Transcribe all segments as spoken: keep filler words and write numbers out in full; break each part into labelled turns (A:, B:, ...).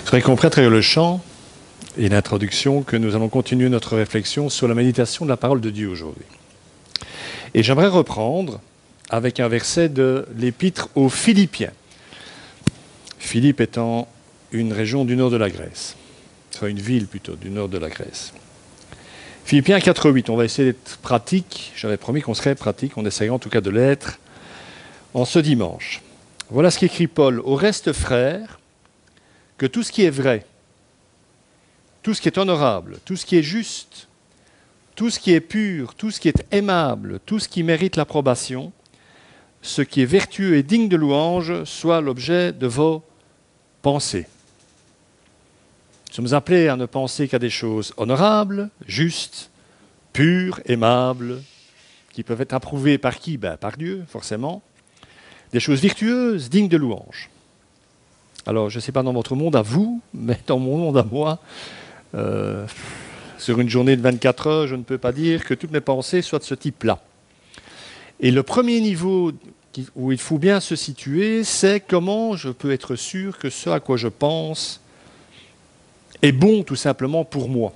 A: Je voudrais qu'on prenne à travers le chant et l'introduction que nous allons continuer notre réflexion sur la méditation de la parole de Dieu aujourd'hui. Et j'aimerais reprendre avec un verset de l'épître aux Philippiens. Philippe étant une région du nord de la Grèce, enfin une ville plutôt du nord de la Grèce. Philippiens quatre huit, on va essayer d'être pratique, j'avais promis qu'on serait pratique, on essaiera en tout cas de l'être en ce dimanche. Voilà ce qu'écrit Paul. Au reste, frères, que tout ce qui est vrai, tout ce qui est honorable, tout ce qui est juste, tout ce qui est pur, tout ce qui est aimable, tout ce qui mérite l'approbation, ce qui est vertueux et digne de louange, soit l'objet de vos pensées. Nous sommes appelés à ne penser qu'à des choses honorables, justes, pures, aimables, qui peuvent être approuvées par qui? Ben, par Dieu, forcément. Des choses virtueuses, dignes de louange. Alors, je ne sais pas dans votre monde à vous, mais dans mon monde à moi, euh, sur une journée de vingt-quatre heures, je ne peux pas dire que toutes mes pensées soient de ce type-là. Et le premier niveau où il faut bien se situer, c'est comment je peux être sûr que ce à quoi je pense est bon tout simplement pour moi.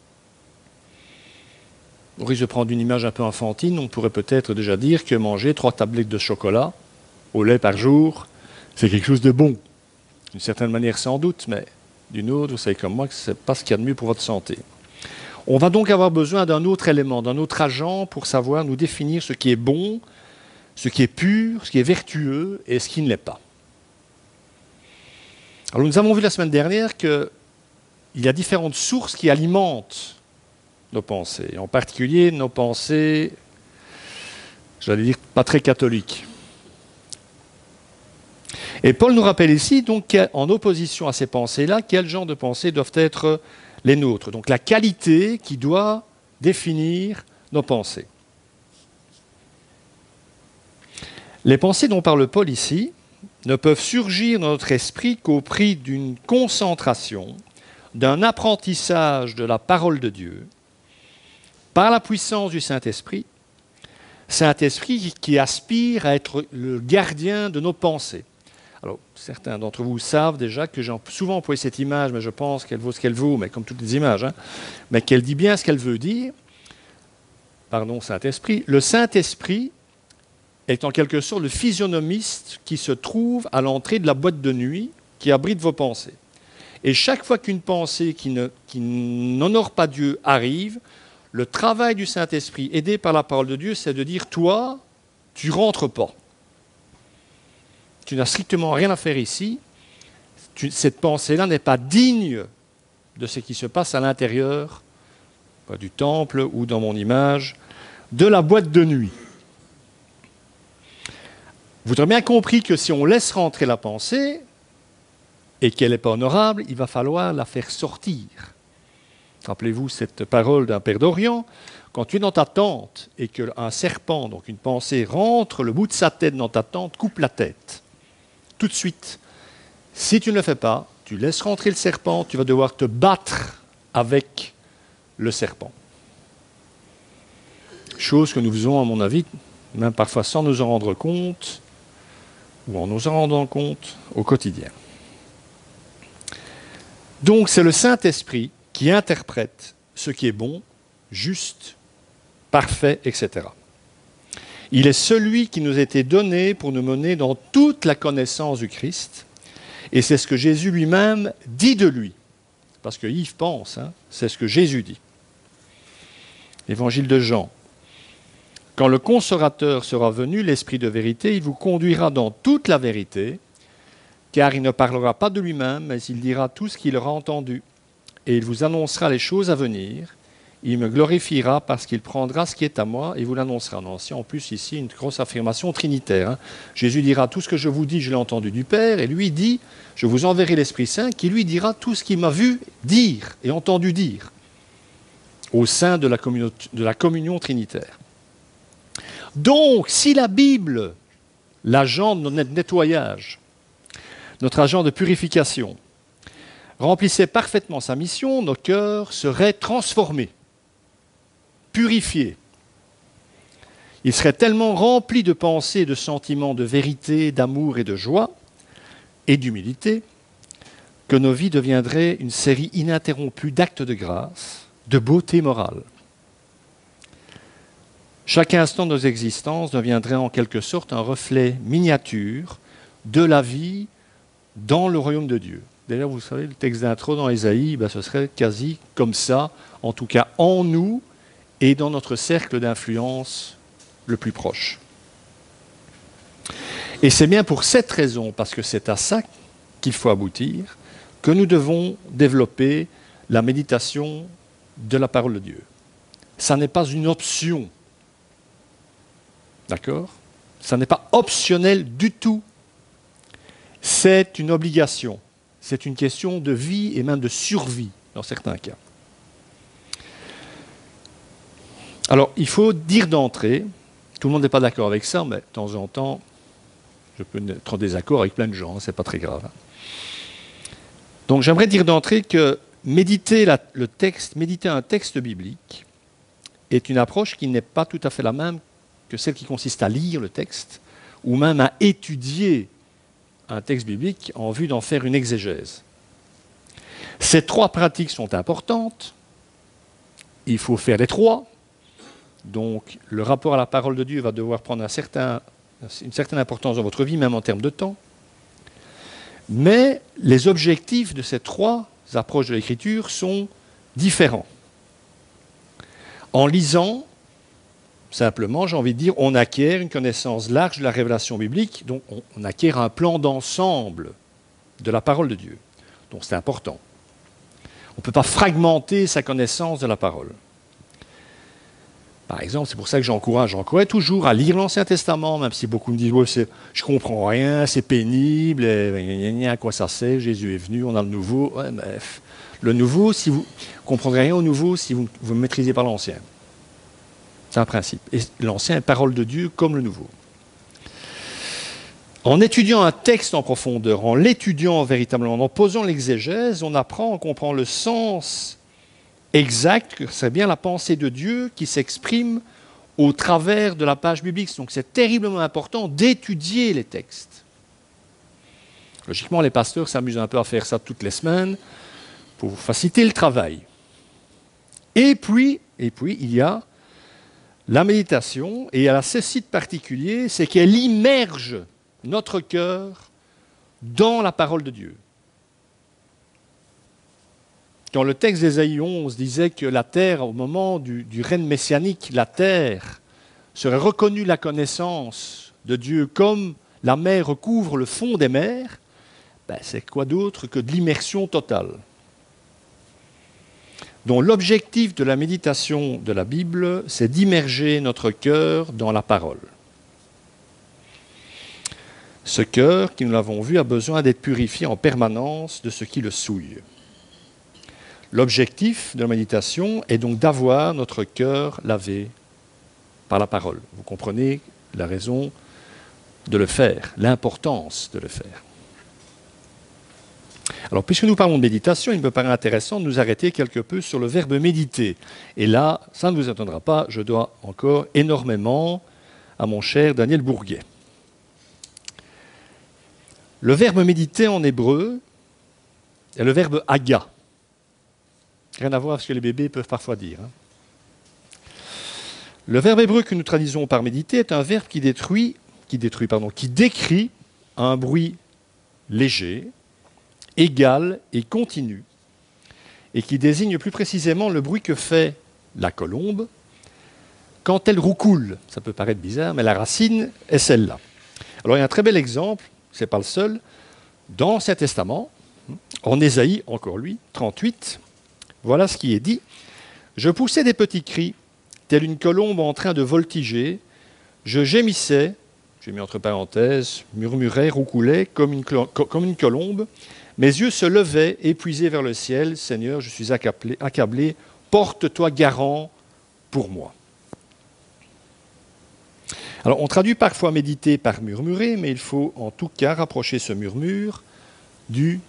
A: Au risque de prendre une image un peu enfantine, on pourrait peut-être déjà dire que manger trois tablettes de chocolat au lait par jour, c'est quelque chose de bon. D'une certaine manière sans doute, mais d'une autre, vous savez comme moi que ce n'est pas ce qu'il y a de mieux pour votre santé. On va donc avoir besoin d'un autre élément, d'un autre agent pour savoir nous définir ce qui est bon, ce qui est pur, ce qui est vertueux et ce qui ne l'est pas. Alors nous avons vu la semaine dernière qu'il y a différentes sources qui alimentent nos pensées, en particulier nos pensées, j'allais dire, pas très catholiques. Et Paul nous rappelle ici, donc, en opposition à ces pensées-là, quel genre de pensées doivent être les nôtres. Donc la qualité qui doit définir nos pensées. Les pensées dont parle Paul ici ne peuvent surgir dans notre esprit qu'au prix d'une concentration, d'un apprentissage de la parole de Dieu, par la puissance du Saint-Esprit, Saint-Esprit qui aspire à être le gardien de nos pensées. Alors, certains d'entre vous savent déjà que j'ai souvent employé cette image, mais je pense qu'elle vaut ce qu'elle vaut, mais comme toutes les images, hein, mais qu'elle dit bien ce qu'elle veut dire. Pardon, Saint-Esprit. Le Saint-Esprit est en quelque sorte le physionomiste qui se trouve à l'entrée de la boîte de nuit qui abrite vos pensées. Et chaque fois qu'une pensée qui, ne, qui n'honore pas Dieu arrive, le travail du Saint-Esprit, aidé par la parole de Dieu, c'est de dire, toi, tu rentres pas. Tu n'as strictement rien à faire ici. Tu, cette pensée-là n'est pas digne de ce qui se passe à l'intérieur du temple ou dans mon image, de la boîte de nuit. Vous avez bien compris que si on laisse rentrer la pensée et qu'elle n'est pas honorable, il va falloir la faire sortir. Rappelez-vous cette parole d'un père d'Orient. Quand tu es dans ta tente et qu'un serpent, donc une pensée, rentre le bout de sa tête dans ta tente, coupe la tête. Tout de suite. Si tu ne le fais pas, tu laisses rentrer le serpent, tu vas devoir te battre avec le serpent. Chose que nous faisons, à mon avis, même parfois sans nous en rendre compte, ou en nous en rendant compte au quotidien. Donc c'est le Saint-Esprit qui interprète ce qui est bon, juste, parfait, et cetera. Il est celui qui nous a été donné pour nous mener dans toute la connaissance du Christ. Et c'est ce que Jésus lui-même dit de lui. Parce que Yves pense, hein, c'est ce que Jésus dit. Évangile de Jean. Quand le consolateur sera venu, l'Esprit de vérité, il vous conduira dans toute la vérité, car il ne parlera pas de lui-même, mais il dira tout ce qu'il aura entendu. Et il vous annoncera les choses à venir. Il me glorifiera parce qu'il prendra ce qui est à moi et vous l'annoncera. Non, c'est en plus ici une grosse affirmation trinitaire. Hein. Jésus dira tout ce que je vous dis, je l'ai entendu du Père, et lui dit, je vous enverrai l'Esprit Saint qui lui dira tout ce qu'il m'a vu dire et entendu dire au sein de la, communion, de la communion trinitaire. Donc, si la Bible, l'agent de notre nettoyage, notre agent de purification, remplissait parfaitement sa mission, nos cœurs seraient transformés, purifiés. Ils seraient tellement remplis de pensées, de sentiments de vérité, d'amour et de joie, et d'humilité, que nos vies deviendraient une série ininterrompue d'actes de grâce, de beauté morale. Chaque instant de nos existences deviendrait en quelque sorte un reflet miniature de la vie dans le royaume de Dieu. D'ailleurs, vous savez, le texte d'intro dans Ésaïe, ben, ce serait quasi comme ça, en tout cas en nous et dans notre cercle d'influence le plus proche. Et c'est bien pour cette raison, parce que c'est à ça qu'il faut aboutir, que nous devons développer la méditation de la parole de Dieu. Ça n'est pas une option. D'accord ? Ça n'est pas optionnel du tout. C'est une obligation. C'est une question de vie et même de survie, dans certains cas. Alors, il faut dire d'entrée, tout le monde n'est pas d'accord avec ça, mais de temps en temps, je peux être en désaccord avec plein de gens, c'est pas très grave. Donc, j'aimerais dire d'entrée que méditer la, le texte, méditer un texte biblique est une approche qui n'est pas tout à fait la même que celle qui consiste à lire le texte, ou même à étudier un texte biblique en vue d'en faire une exégèse. Ces trois pratiques sont importantes. Il faut faire les trois. Donc, le rapport à la parole de Dieu va devoir prendre un certain, une certaine importance dans votre vie, même en termes de temps. Mais les objectifs de ces trois approches de l'Écriture sont différents. En lisant, simplement, j'ai envie de dire, on acquiert une connaissance large de la révélation biblique, donc on, on acquiert un plan d'ensemble de la parole de Dieu. Donc c'est important. On ne peut pas fragmenter sa connaissance de la parole. Par exemple, c'est pour ça que j'encourage, j'encourage toujours à lire l'Ancien Testament, même si beaucoup me disent oh, « je ne comprends rien, c'est pénible, et, à quoi ça sert, Jésus est venu, on a le Nouveau. Ouais, » Bref, le Nouveau, si vous ne comprendrez rien au Nouveau si vous ne maîtrisez pas l'Ancien. C'est un principe. Et l'Ancien est parole de Dieu comme le Nouveau. En étudiant un texte en profondeur, en l'étudiant véritablement, en posant l'exégèse, on apprend, on comprend le sens exact, que c'est bien la pensée de Dieu qui s'exprime au travers de la page biblique. Donc c'est terriblement important d'étudier les textes. Logiquement, les pasteurs s'amusent un peu à faire ça toutes les semaines pour faciliter le travail. Et puis, et puis il y a la méditation, et elle a ceci de particulier, c'est qu'elle immerge notre cœur dans la parole de Dieu. Quand le texte d'Ésaïe onze disait que la terre, au moment du, du règne messianique, la terre serait reconnue la connaissance de Dieu comme la mer recouvre le fond des mers, ben c'est quoi d'autre que de l'immersion totale. Donc l'objectif de la méditation de la Bible, c'est d'immerger notre cœur dans la parole. Ce cœur, qui nous l'avons vu, a besoin d'être purifié en permanence de ce qui le souille. L'objectif de la méditation est donc d'avoir notre cœur lavé par la parole. Vous comprenez la raison de le faire, l'importance de le faire. Alors, puisque nous parlons de méditation, il me paraît intéressant de nous arrêter quelque peu sur le verbe méditer. Et là, ça ne vous étonnera pas, je dois encore énormément à mon cher Daniel Bourguet. Le verbe méditer en hébreu est le verbe aga. Rien à voir avec ce que les bébés peuvent parfois dire. Hein. Le verbe hébreu que nous traduisons par méditer est un verbe qui détruit, qui détruit, pardon, qui décrit un bruit léger, égal et continu, et qui désigne plus précisément le bruit que fait la colombe quand elle roucoule. Ça peut paraître bizarre, mais la racine est celle-là. Alors il y a un très bel exemple, ce n'est pas le seul, dans l'Ancien Testament, en Ésaïe, encore lui, trente-huit, voilà ce qui est dit. « Je poussais des petits cris, telle une colombe en train de voltiger, je gémissais, j'ai mis entre parenthèses, murmurais, roucoulais comme une, comme une colombe, mes yeux se levaient, épuisés vers le ciel. Seigneur, je suis accablé, accablé. Porte-toi garant pour moi. » Alors, on traduit parfois méditer par murmurer, mais il faut en tout cas rapprocher ce murmure du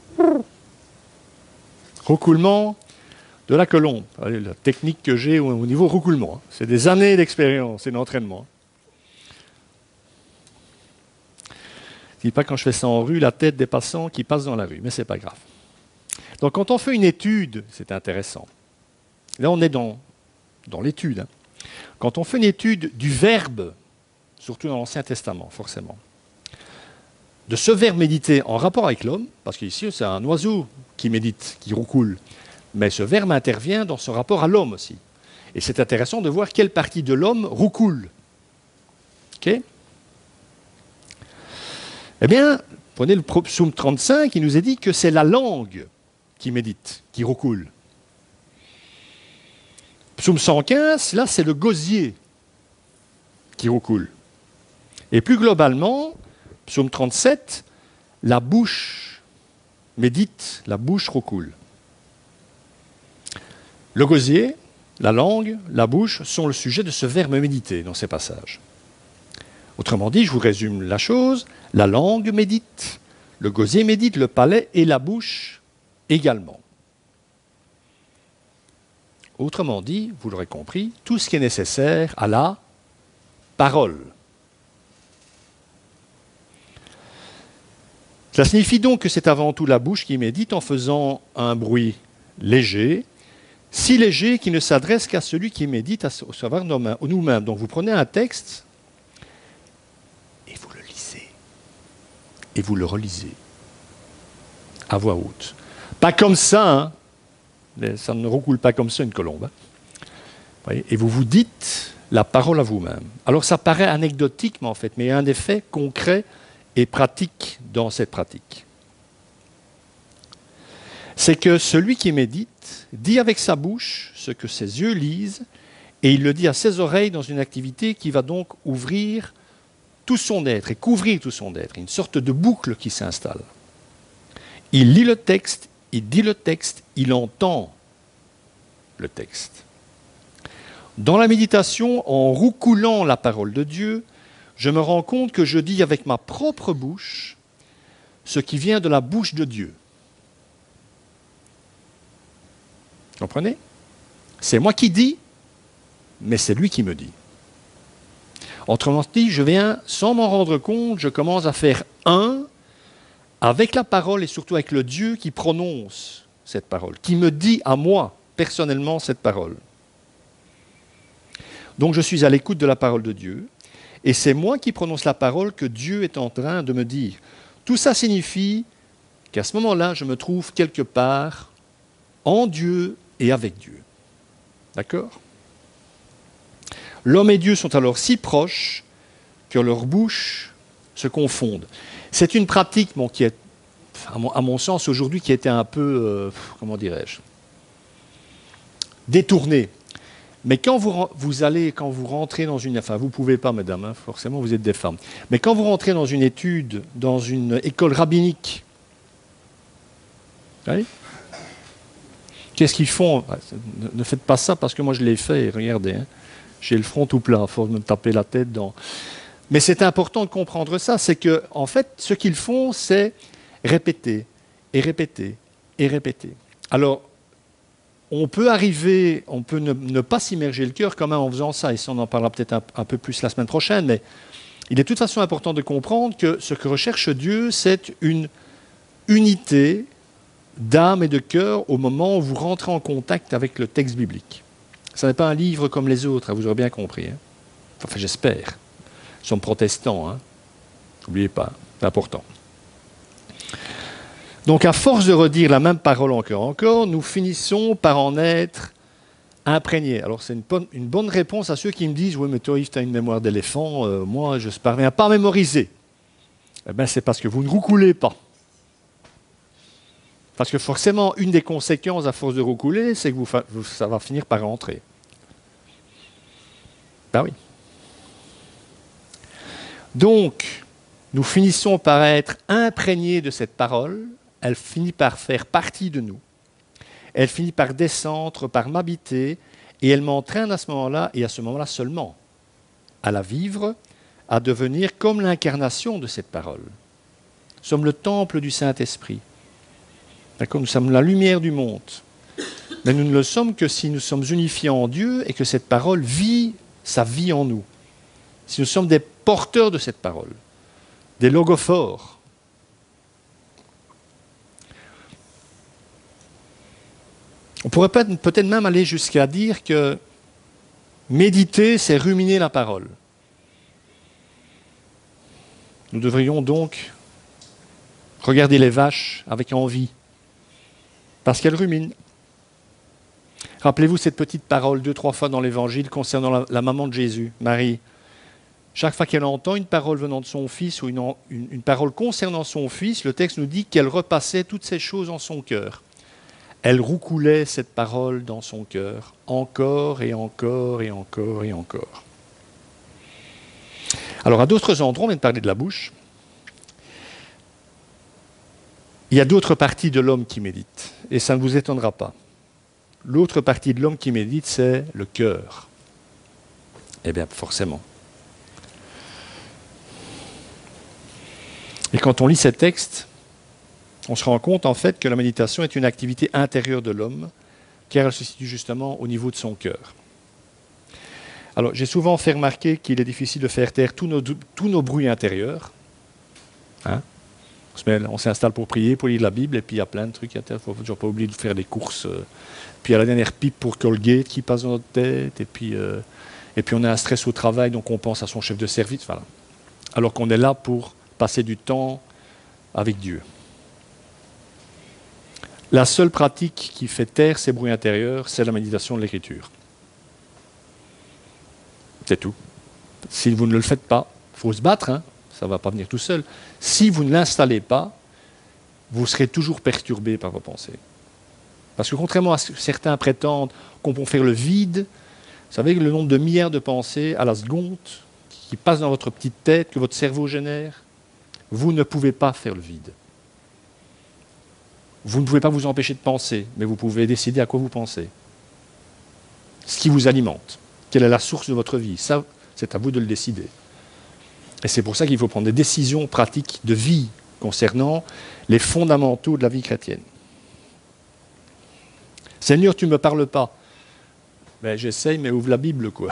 A: roucoulement de la colombe. Allez, la technique que j'ai au niveau roucoulement, c'est des années d'expérience et d'entraînement. Je ne dis pas quand je fais ça en rue, la tête des passants qui passent dans la rue, mais ce n'est pas grave. Donc quand on fait une étude, c'est intéressant. Là, on est dans, dans l'étude. Hein. Quand on fait une étude du verbe, surtout dans l'Ancien Testament, forcément, de ce verbe méditer en rapport avec l'homme, parce qu'ici, c'est un oiseau qui médite, qui roucoule, mais ce verbe intervient dans son rapport à l'homme aussi. Et c'est intéressant de voir quelle partie de l'homme roucoule. Ok ? Eh bien, prenez le psaume trente-cinq, il nous est dit que c'est la langue qui médite, qui roucoule. Psaume cent quinze, là, c'est le gosier qui roucoule. Et plus globalement, psaume trente-sept, la bouche médite, la bouche roucoule. Le gosier, la langue, la bouche sont le sujet de ce verbe méditer dans ces passages. Autrement dit, je vous résume la chose, la langue médite, le gosier médite, le palais et la bouche également. Autrement dit, vous l'aurez compris, tout ce qui est nécessaire à la parole. Cela signifie donc que c'est avant tout la bouche qui médite en faisant un bruit léger, si léger qu'il ne s'adresse qu'à celui qui médite, à savoir nous-mêmes. Donc vous prenez un texte et vous le lisez. Et vous le relisez à voix haute. Pas comme ça, hein. Ça ne recoule pas comme ça une colombe. Hein. Voyez, et vous vous dites la parole à vous-même. Alors ça paraît anecdotique, mais en fait, mais il y a un effet concret et pratique dans cette pratique. C'est que celui qui médite dit avec sa bouche ce que ses yeux lisent, et il le dit à ses oreilles dans une activité qui va donc ouvrir tout son être et couvrir tout son être, une sorte de boucle qui s'installe. Il lit le texte, il dit le texte, il entend le texte. Dans la méditation, en roucoulant la parole de Dieu, je me rends compte que je dis avec ma propre bouche ce qui vient de la bouche de Dieu. Comprenez ? C'est moi qui dis, mais c'est lui qui me dit. Autrement dit, je viens, sans m'en rendre compte, je commence à faire un avec la parole et surtout avec le Dieu qui prononce cette parole, qui me dit à moi, personnellement, cette parole. Donc je suis à l'écoute de la parole de Dieu, et c'est moi qui prononce la parole que Dieu est en train de me dire. Tout ça signifie qu'à ce moment-là, je me trouve quelque part en Dieu et avec Dieu. D'accord ? L'homme et Dieu sont alors si proches que leurs bouches se confondent. C'est une pratique bon, qui est, à mon, à mon sens, aujourd'hui, qui était un peu, euh, comment dirais-je, détournée. Mais quand vous, vous allez, quand vous rentrez dans une... Enfin, vous ne pouvez pas, mesdames, hein, forcément, vous êtes des femmes. Mais quand vous rentrez dans une étude, dans une école rabbinique, vous voyez, qu'est-ce qu'ils font ? Ne faites pas ça parce que moi je l'ai fait, regardez. Hein, j'ai le front tout plat, il faut me taper la tête dans... Mais c'est important de comprendre ça, c'est que, en fait, ce qu'ils font, c'est répéter, et répéter, et répéter. Alors, on peut arriver, on peut ne, ne pas s'immerger le cœur quand même en faisant ça, et ça on en parlera peut-être un, un peu plus la semaine prochaine, mais il est de toute façon important de comprendre que ce que recherche Dieu, c'est une unité d'âme et de cœur au moment où vous rentrez en contact avec le texte biblique. Ce n'est pas un livre comme les autres, hein, vous aurez bien compris. Hein. Enfin, j'espère. Nous sommes protestants, hein. N'oubliez pas, c'est important. Donc, à force de redire la même parole encore et encore, nous finissons par en être imprégnés. Alors, c'est une bonne, une bonne réponse à ceux qui me disent « Oui, mais toi, Yves, tu as une mémoire d'éléphant, euh, moi, je ne parviens pas à mémoriser. » Eh bien, c'est parce que vous ne roucoulez pas. Parce que forcément, une des conséquences à force de roucouler, c'est que vous, vous, ça va finir par rentrer. Ben oui. Donc, nous finissons par être imprégnés de cette parole, elle finit par faire partie de nous. Elle finit par descendre, par m'habiter, et elle m'entraîne à ce moment-là, et à ce moment-là seulement, à la vivre, à devenir comme l'incarnation de cette parole. Nous sommes le temple du Saint-Esprit. D'accord ? Nous sommes la lumière du monde. Mais nous ne le sommes que si nous sommes unifiés en Dieu et que cette parole vit sa vie en nous. Si nous sommes des porteurs de cette parole. des logophores. On pourrait peut-être même aller jusqu'à dire que méditer, c'est ruminer la parole. Nous devrions donc regarder les vaches avec envie, parce qu'elles ruminent. Rappelez-vous cette petite parole deux, trois fois dans l'Évangile concernant la, la maman de Jésus, Marie. Chaque fois qu'elle entend une parole venant de son fils ou une, une, une parole concernant son fils, le texte nous dit qu'elle repassait toutes ces choses en son cœur. Elle roucoulait cette parole dans son cœur, encore et encore et encore et encore. Alors à d'autres endroits, on vient de parler de la bouche, il y a d'autres parties de l'homme qui méditent, et ça ne vous étonnera pas. L'autre partie de l'homme qui médite, c'est le cœur. Eh bien, forcément. Et quand on lit ces textes, on se rend compte en fait que la méditation est une activité intérieure de l'homme, car elle se situe justement au niveau de son cœur. Alors, j'ai souvent fait remarquer qu'il est difficile de faire taire tous nos, tous nos bruits intérieurs. Hein? On, se met, on s'installe pour prier, pour lire la Bible, et puis il y a plein de trucs à terre. Il ne faut toujours pas oublier de faire des courses. Euh, puis il y a la dernière pipe pour Colgate qui passe dans notre tête, et puis, euh, et puis on a un stress au travail, donc on pense à son chef de service. Voilà. Alors qu'on est là pour passer du temps avec Dieu. La seule pratique qui fait taire ces bruits intérieurs, c'est la méditation de l'Écriture. C'est tout. Si vous ne le faites pas, il faut se battre, hein, ça ne va pas venir tout seul. Si vous ne l'installez pas, vous serez toujours perturbé par vos pensées. Parce que contrairement à ce que certains prétendent qu'on peut faire le vide, vous savez que le nombre de milliards de pensées à la seconde qui passent dans votre petite tête, que votre cerveau génère, vous ne pouvez pas faire le vide. Vous ne pouvez pas vous empêcher de penser, mais vous pouvez décider à quoi vous pensez. Ce qui vous alimente. Quelle est la source de votre vie? Ça, c'est à vous de le décider. Et c'est pour ça qu'il faut prendre des décisions pratiques de vie concernant les fondamentaux de la vie chrétienne. Seigneur, tu ne me parles pas. Ben, j'essaye, mais ouvre la Bible, quoi.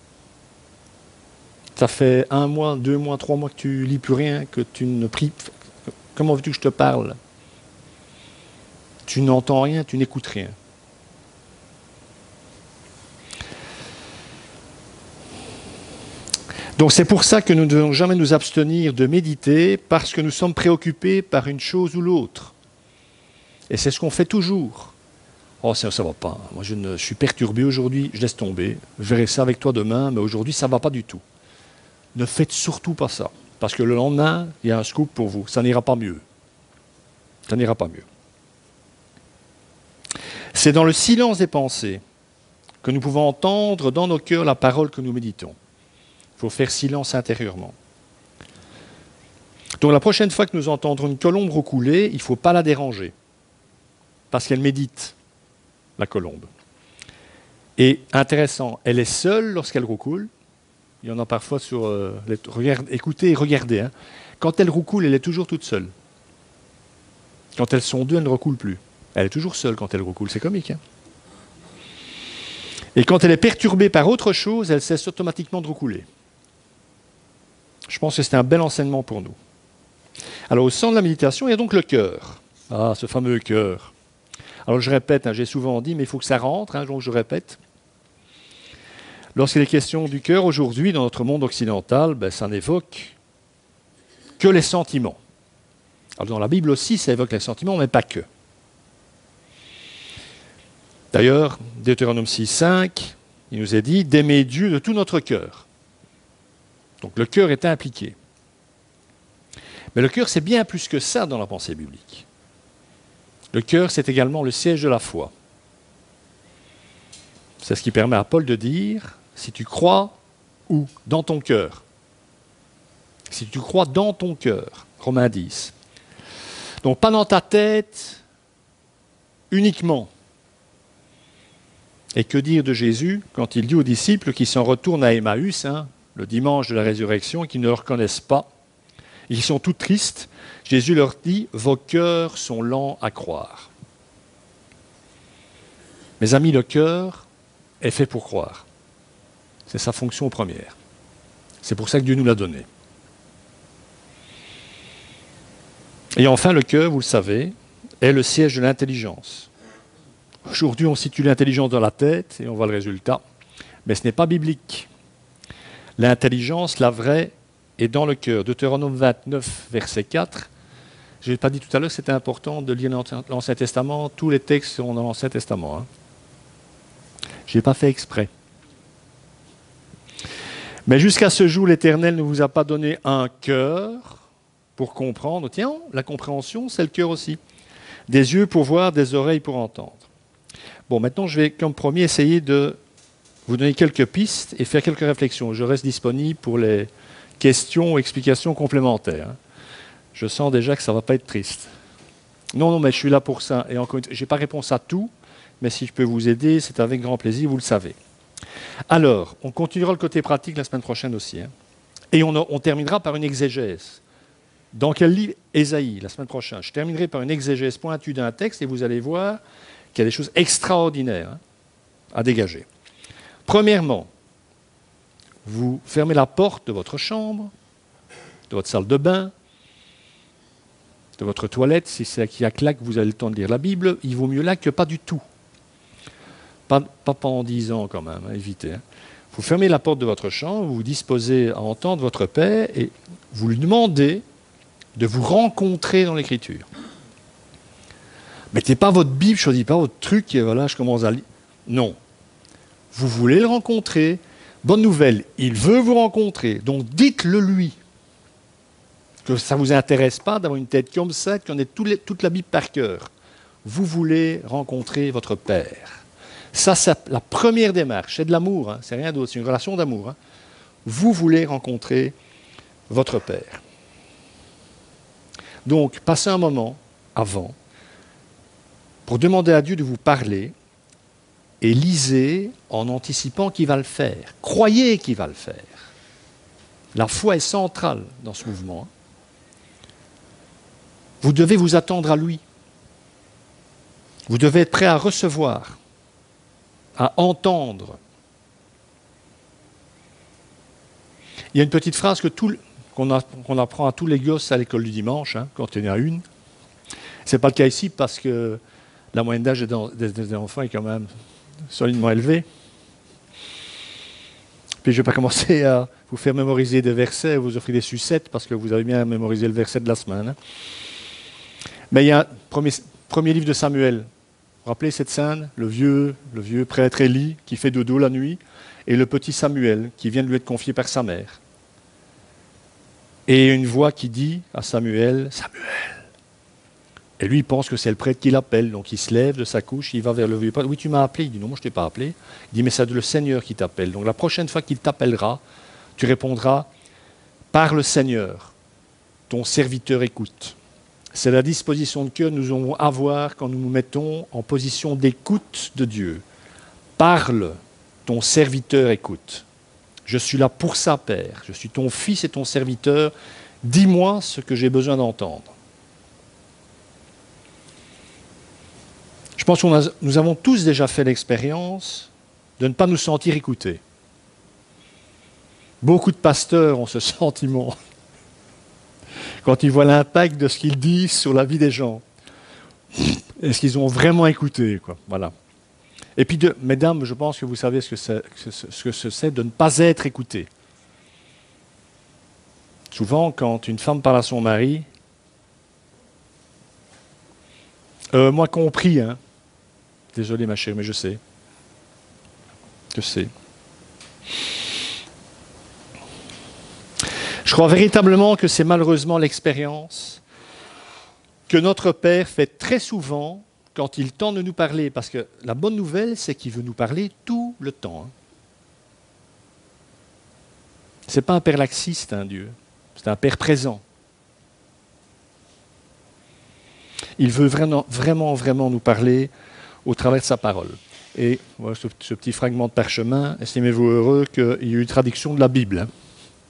A: Ça fait un mois, deux mois, trois mois que tu lis plus rien, que tu ne pries. Comment veux-tu que je te parle? Tu n'entends rien, tu n'écoutes rien. Donc c'est pour ça que nous ne devons jamais nous abstenir de méditer, parce que nous sommes préoccupés par une chose ou l'autre. Et c'est ce qu'on fait toujours. Oh, ça ne va pas. Moi, je, ne, je suis perturbé aujourd'hui, je laisse tomber. Je verrai ça avec toi demain, mais aujourd'hui, ça ne va pas du tout. Ne faites surtout pas ça. Parce que le lendemain, il y a un scoop pour vous. Ça n'ira pas mieux. Ça n'ira pas mieux. C'est dans le silence des pensées que nous pouvons entendre dans nos cœurs la parole que nous méditons. Il faut faire silence intérieurement. Donc la prochaine fois que nous entendrons une colombe roucouler, il ne faut pas la déranger. Parce qu'elle médite, la colombe. Et intéressant, elle est seule lorsqu'elle roucoule. Il y en a parfois sur... Euh, les, regard, écoutez et regardez. Hein. Quand elle roucoule, elle est toujours toute seule. Quand elles sont deux, elle ne recoule plus. Elle est toujours seule quand elle roucoule. C'est comique. Hein. Et quand elle est perturbée par autre chose, elle cesse automatiquement de roucouler. Je pense que c'est un bel enseignement pour nous. Alors, au centre de la méditation, il y a donc le cœur. Ah, ce fameux cœur. Alors, je répète, hein, j'ai souvent dit, mais il faut que ça rentre, hein, donc je répète. Lorsqu'il est question du cœur, aujourd'hui, dans notre monde occidental, ben, ça n'évoque que les sentiments. Alors, dans la Bible aussi, ça évoque les sentiments, mais pas que. D'ailleurs, Deutéronome six, cinq, il nous est dit d'aimer Dieu de tout notre cœur. Donc le cœur est impliqué. Mais le cœur, c'est bien plus que ça dans la pensée biblique. Le cœur, c'est également le siège de la foi. C'est ce qui permet à Paul de dire, si tu crois, où? Dans ton cœur. Si tu crois dans ton cœur, Romains dix. Donc pas dans ta tête uniquement. Et que dire de Jésus quand il dit aux disciples qui s'en retournent à Emmaüs, hein, le dimanche de la résurrection, qui ne le reconnaissent pas, ils sont tout tristes. Jésus leur dit, vos cœurs sont lents à croire. Mes amis, le cœur est fait pour croire. C'est sa fonction première. C'est pour ça que Dieu nous l'a donné. Et enfin, le cœur, vous le savez, est le siège de l'intelligence. Aujourd'hui, on situe l'intelligence dans la tête et on voit le résultat. Mais ce n'est pas biblique. L'intelligence, la vraie, est dans le cœur. Deutéronome vingt-neuf, verset quatre. Je n'ai pas dit tout à l'heure que c'était important de lire l'Ancien Testament. Tous les textes sont dans l'Ancien Testament. Hein. Je n'ai pas fait exprès. Mais jusqu'à ce jour, l'Éternel ne vous a pas donné un cœur pour comprendre. Tiens, la compréhension, c'est le cœur aussi. Des yeux pour voir, des oreilles pour entendre. Bon, maintenant, je vais, comme promis, essayer de vous donner quelques pistes et faire quelques réflexions. Je reste disponible pour les questions ou explications complémentaires. Je sens déjà que ça ne va pas être triste. Non, non, mais je suis là pour ça. Et encore, je n'ai pas réponse à tout, mais si je peux vous aider, c'est avec grand plaisir, vous le savez. Alors, on continuera le côté pratique la semaine prochaine aussi. Hein. Et on, on terminera par une exégèse. Dans quel livre? Ésaïe, la semaine prochaine. Je terminerai par une exégèse pointue d'un texte et vous allez voir qu'il y a des choses extraordinaires hein, à dégager. Premièrement, vous fermez la porte de votre chambre, de votre salle de bain, de votre toilette. Si c'est qui a claque, vous avez le temps de lire la Bible. Il vaut mieux là que pas du tout. Pas, pas pendant dix ans quand même, hein, évitez. Hein. Vous fermez la porte de votre chambre, vous vous disposez à entendre votre Père et vous lui demandez de vous rencontrer dans l'Écriture. Mettez pas votre Bible, choisissez pas votre truc et voilà, je commence à lire. Non. Vous voulez le rencontrer. Bonne nouvelle, il veut vous rencontrer. Donc dites-le lui. Que ça ne vous intéresse pas d'avoir une tête comme ça, qu'on ait toute la Bible par cœur. Vous voulez rencontrer votre Père. Ça, c'est la première démarche. C'est de l'amour, hein, c'est rien d'autre, c'est une relation d'amour. Hein. Vous voulez rencontrer votre Père. Donc, passez un moment avant pour demander à Dieu de vous parler et lisez en anticipant qu'il va le faire. Croyez qu'il va le faire. La foi est centrale dans ce mouvement. Vous devez vous attendre à lui. Vous devez être prêt à recevoir, à entendre. Il y a une petite phrase que tout, qu'on, a, qu'on apprend à tous les gosses à l'école du dimanche, hein, quand il y en a une. Ce n'est pas le cas ici parce que la moyenne d'âge des, des enfants est quand même solidement élevée. Puis je ne vais pas commencer à vous faire mémoriser des versets, vous offrir des sucettes parce que vous avez bien mémorisé le verset de la semaine. Hein. Mais il y a un premier, premier livre de Samuel. Vous vous rappelez cette scène? Le vieux, le vieux prêtre Élie qui fait dodo la nuit et le petit Samuel qui vient de lui être confié par sa mère. Et une voix qui dit à Samuel, « Samuel !» Et lui, il pense que c'est le prêtre qui l'appelle. Donc il se lève de sa couche, il va vers le vieux prêtre. « Oui, tu m'as appelé ?» Il dit « Non, moi je ne t'ai pas appelé. » Il dit « Mais c'est le Seigneur qui t'appelle. » Donc la prochaine fois qu'il t'appellera, tu répondras « Par le Seigneur, ton serviteur écoute. » C'est la disposition de cœur que nous devons avoir quand nous nous mettons en position d'écoute de Dieu. Parle, ton serviteur écoute. Je suis là pour ça, Père. Je suis ton fils et ton serviteur. Dis-moi ce que j'ai besoin d'entendre. Je pense que nous avons tous déjà fait l'expérience de ne pas nous sentir écoutés. Beaucoup de pasteurs ont ce sentiment. Quand ils voient l'impact de ce qu'ils disent sur la vie des gens. Est-ce qu'ils ont vraiment écouté, quoi. Voilà. Et puis, de, mesdames, je pense que vous savez ce que c'est, ce que c'est de ne pas être écouté. Souvent, quand une femme parle à son mari, euh, moi compris, hein. Désolé ma chérie, mais je sais. Je sais. Je crois véritablement que c'est malheureusement l'expérience que notre Père fait très souvent quand il tente de nous parler. Parce que la bonne nouvelle, c'est qu'il veut nous parler tout le temps. Hein. Ce n'est pas un Père laxiste, hein, Dieu. C'est un Père présent. Il veut vraiment, vraiment, vraiment nous parler au travers de sa parole. Et voilà ce, ce petit fragment de parchemin. Estimez-vous heureux qu'il y ait eu une traduction de la Bible. Hein.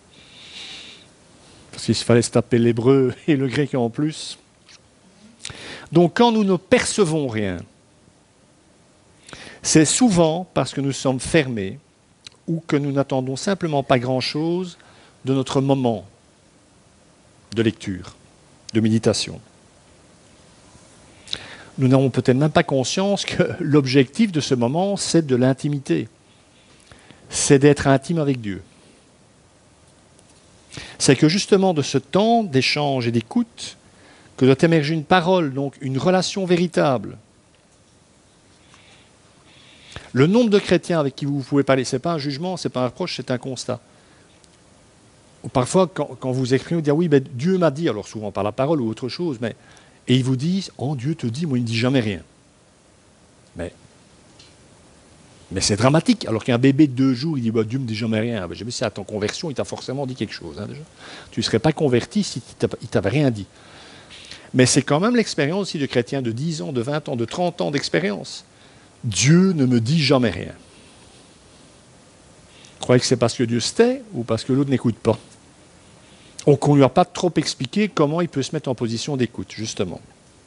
A: Parce qu'il fallait se taper l'hébreu et le grec en plus. Donc quand nous ne percevons rien, c'est souvent parce que nous sommes fermés ou que nous n'attendons simplement pas grand-chose de notre moment de lecture, de méditation. nous n'avons peut-être même pas conscience que l'objectif de ce moment, c'est de l'intimité. C'est d'être intime avec Dieu. C'est que justement de ce temps d'échange et d'écoute, que doit émerger une parole, donc une relation véritable. Le nombre de chrétiens avec qui vous pouvez parler, ce n'est pas un jugement, ce n'est pas un reproche, c'est un constat. Parfois, quand, quand vous exprimez, vous dites, oui, ben, Dieu m'a dit, alors souvent par la parole ou autre chose, mais, et ils vous disent, oh, Dieu te dit, moi, il ne dit jamais rien. Mais, mais c'est dramatique, alors qu'un bébé de deux jours, il dit, bah, Dieu ne me dit jamais rien. Ben, je sais, c'est à ton conversion, il t'a forcément dit quelque chose. Hein, déjà. Tu ne serais pas converti si il ne t'avait rien dit. Mais c'est quand même l'expérience aussi de chrétiens de dix ans, de vingt ans, de trente ans d'expérience. Dieu ne me dit jamais rien. Vous croyez que c'est parce que Dieu se tait ou parce que l'autre n'écoute pas? Ou qu'on ne lui a pas trop expliqué comment il peut se mettre en position d'écoute, justement.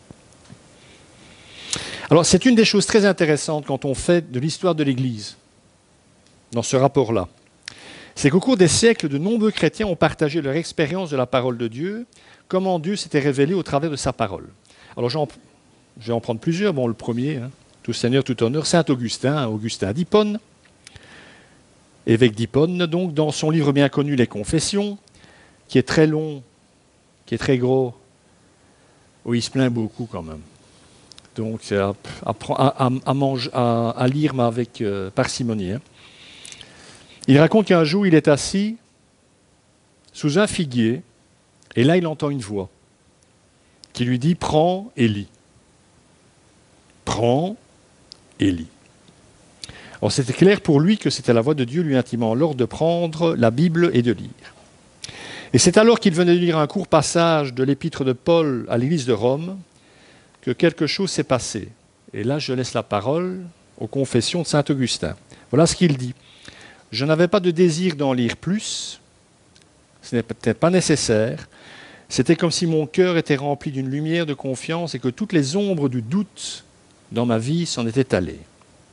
A: Alors, c'est une des choses très intéressantes quand on fait de l'histoire de l'Église, dans ce rapport-là. C'est qu'au cours des siècles, de nombreux chrétiens ont partagé leur expérience de la parole de Dieu, comment Dieu s'était révélé au travers de sa parole. Alors, j'en, je vais en prendre plusieurs. Bon, le premier, hein, tout Seigneur, tout honneur, saint Augustin, Augustin d'Hippone, évêque d'Hippone, donc, dans son livre bien connu, Les Confessions, qui est très long, qui est très gros, où il se plaint beaucoup quand même. Donc, c'est à, à, à, à, mange, à, à lire, mais avec euh, parcimonie. Hein. Il raconte qu'un jour, il est assis sous un figuier, et là, il entend une voix qui lui dit « Prends et lis ». Prends et lis. Alors, c'était clair pour lui que c'était la voix de Dieu lui intimant l'ordre de prendre la Bible et de lire. Et c'est alors qu'il venait de lire un court passage de l'épître de Paul à l'église de Rome que quelque chose s'est passé. Et là, je laisse la parole aux confessions de saint Augustin. Voilà ce qu'il dit. « Je n'avais pas de désir d'en lire plus, ce n'est peut-être pas nécessaire. C'était comme si mon cœur était rempli d'une lumière de confiance et que toutes les ombres du doute dans ma vie s'en étaient allées.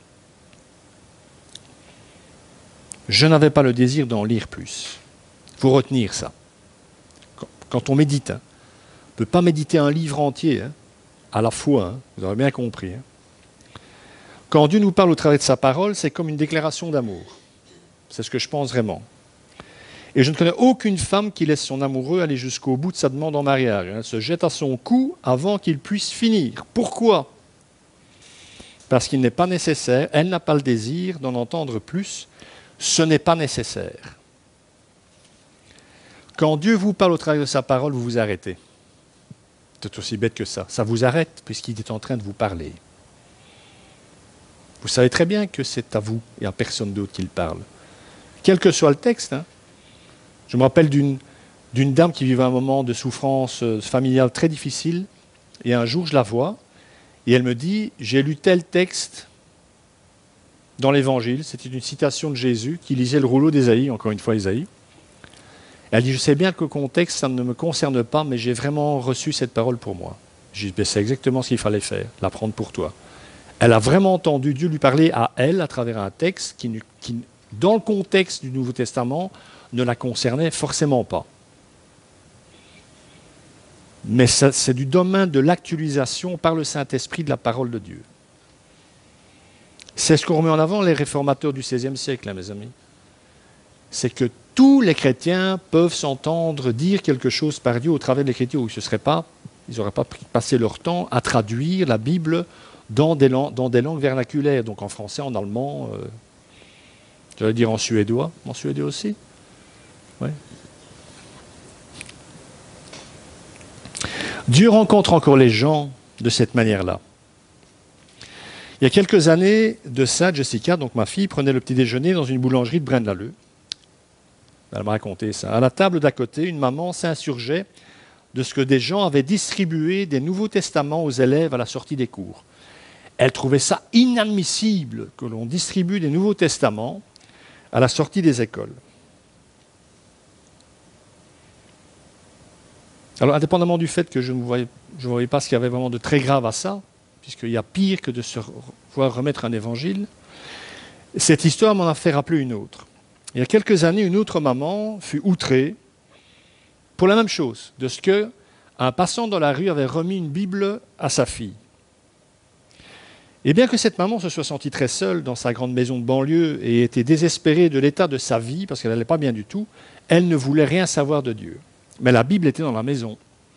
A: Je n'avais pas le désir d'en lire plus. » Il faut retenir ça. Quand on médite, hein, on ne peut pas méditer un livre entier, hein, à la fois, hein, vous aurez bien compris. Hein. Quand Dieu nous parle au travers de sa parole, c'est comme une déclaration d'amour. C'est ce que je pense vraiment. Et je ne connais aucune femme qui laisse son amoureux aller jusqu'au bout de sa demande en mariage. Elle se jette à son cou avant qu'il puisse finir. Pourquoi? Parce qu'il n'est pas nécessaire, elle n'a pas le désir d'en entendre plus. Ce n'est pas nécessaire. Quand Dieu vous parle au travers de sa parole, vous vous arrêtez. C'est aussi bête que ça. Ça vous arrête puisqu'il est en train de vous parler. Vous savez très bien que c'est à vous et à personne d'autre qu'il parle. Quel que soit le texte. Hein. Je me rappelle d'une, d'une dame qui vivait un moment de souffrance familiale très difficile. Et un jour, je la vois et elle me dit « J'ai lu tel texte dans l'Évangile. » C'était une citation de Jésus qui lisait le rouleau d'Ésaïe, encore une fois Ésaïe. Elle dit, je sais bien que le contexte, ça ne me concerne pas, mais j'ai vraiment reçu cette parole pour moi. J'ai dit, ben, c'est exactement ce qu'il fallait faire, la prendre pour toi. Elle a vraiment entendu Dieu lui parler à elle à travers un texte qui, qui dans le contexte du Nouveau Testament, ne la concernait forcément pas. Mais ça, c'est du domaine de l'actualisation par le Saint-Esprit de la parole de Dieu. C'est ce qu'on remet en avant les réformateurs du seizième siècle, hein, mes amis. C'est que tous les chrétiens peuvent s'entendre dire quelque chose par Dieu au travers de l'Écriture. Ils n'auraient pas, pas passé leur temps à traduire la Bible dans des, lang- dans des langues vernaculaires, donc en français, en allemand, euh, j'allais dire en suédois, en suédois aussi. Ouais. Dieu rencontre encore les gens de cette manière-là. Il y a quelques années de ça, Jessica, donc ma fille, prenait le petit déjeuner dans une boulangerie de Braine-l'Alleud. Elle m'a raconté ça. À la table d'à côté, une maman s'insurgeait de ce que des gens avaient distribué des Nouveaux Testaments aux élèves à la sortie des cours. Elle trouvait ça inadmissible que l'on distribue des Nouveaux Testaments à la sortie des écoles. Alors, indépendamment du fait que je ne voyais, je voyais pas ce qu'il y avait vraiment de très grave à ça, puisqu'il y a pire que de se voir remettre un évangile, cette histoire m'en a fait rappeler une autre. Il y a quelques années, une autre maman fut outrée pour la même chose, de ce qu'un passant dans la rue avait remis une Bible à sa fille. Et bien que cette maman se soit sentie très seule dans sa grande maison de banlieue et était désespérée de l'état de sa vie, parce qu'elle n'allait pas bien du tout, elle ne voulait rien savoir de Dieu. Mais la Bible était dans la maison,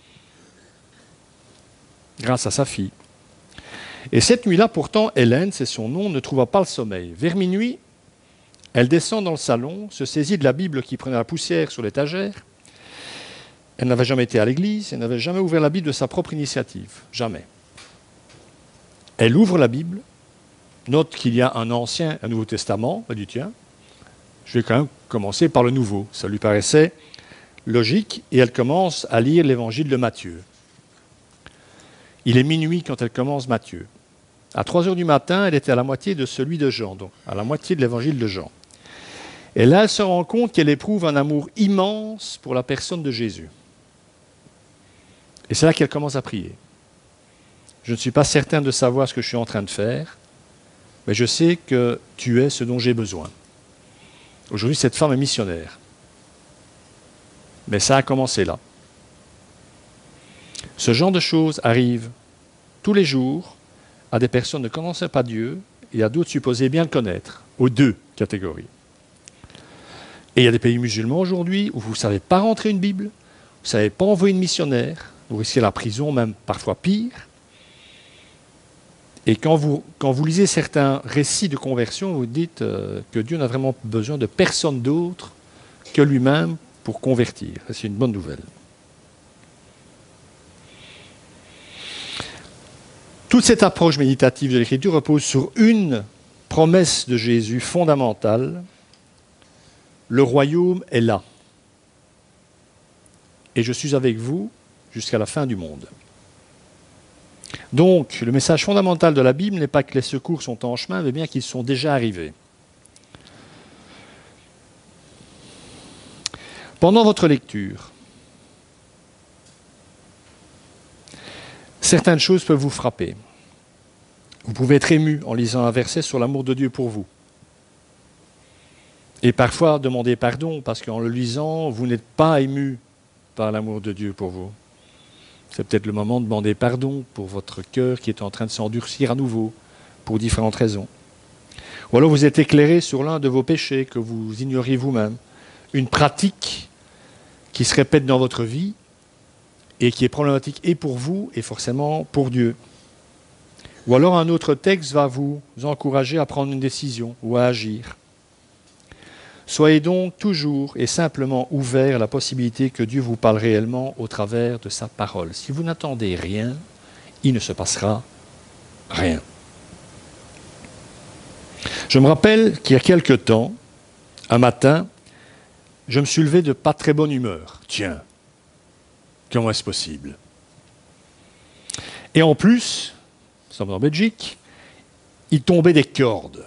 A: grâce à sa fille. Et cette nuit-là, pourtant, Hélène, c'est son nom, ne trouva pas le sommeil. Vers minuit, elle descend dans le salon, se saisit de la Bible qui prenait la poussière sur l'étagère. Elle n'avait jamais été à l'église, elle n'avait jamais ouvert la Bible de sa propre initiative, jamais. Elle ouvre la Bible, note qu'il y a un Ancien et un Nouveau Testament, elle dit tiens, je vais quand même commencer par le Nouveau. Ça lui paraissait logique et elle commence à lire l'évangile de Matthieu. Il est minuit quand elle commence Matthieu. À trois heures du matin, elle était à la moitié de celui de Jean, donc à la moitié de l'évangile de Jean. Et là, elle se rend compte qu'elle éprouve un amour immense pour la personne de Jésus. Et c'est là qu'elle commence à prier. Je ne suis pas certain de savoir ce que je suis en train de faire, mais je sais que tu es ce dont j'ai besoin. Aujourd'hui, cette femme est missionnaire. Mais ça a commencé là. Ce genre de choses arrive tous les jours à des personnes qui ne connaissaient pas Dieu et à d'autres supposés bien le connaître, aux deux catégories. Et il y a des pays musulmans aujourd'hui où vous ne savez pas rentrer une Bible, vous ne savez pas envoyer une missionnaire, vous risquez la prison, même parfois pire. Et quand vous, quand vous lisez certains récits de conversion, vous dites euh, que Dieu n'a vraiment besoin de personne d'autre que lui-même pour convertir. C'est une bonne nouvelle. Toute cette approche méditative de l'Écriture repose sur une promesse de Jésus fondamentale. Le royaume est là. Et je suis avec vous jusqu'à la fin du monde. Donc, le message fondamental de la Bible n'est pas que les secours sont en chemin, mais bien qu'ils sont déjà arrivés. Pendant votre lecture, certaines choses peuvent vous frapper. Vous pouvez être ému en lisant un verset sur l'amour de Dieu pour vous. Et parfois demander pardon, parce qu'en le lisant, vous n'êtes pas ému par l'amour de Dieu pour vous. C'est peut-être le moment de demander pardon pour votre cœur qui est en train de s'endurcir à nouveau, pour différentes raisons. Ou alors vous êtes éclairé sur l'un de vos péchés que vous ignoriez vous-même, une pratique qui se répète dans votre vie et qui est problématique et pour vous et forcément pour Dieu. Ou alors un autre texte va vous encourager à prendre une décision ou à agir. Soyez donc toujours et simplement ouverts à la possibilité que Dieu vous parle réellement au travers de sa parole. Si vous n'attendez rien, il ne se passera rien. Je me rappelle qu'il y a quelque temps, un matin, je me suis levé de pas très bonne humeur. Tiens, comment est-ce possible? Et en plus, nous sommes en Belgique, il tombait des cordes.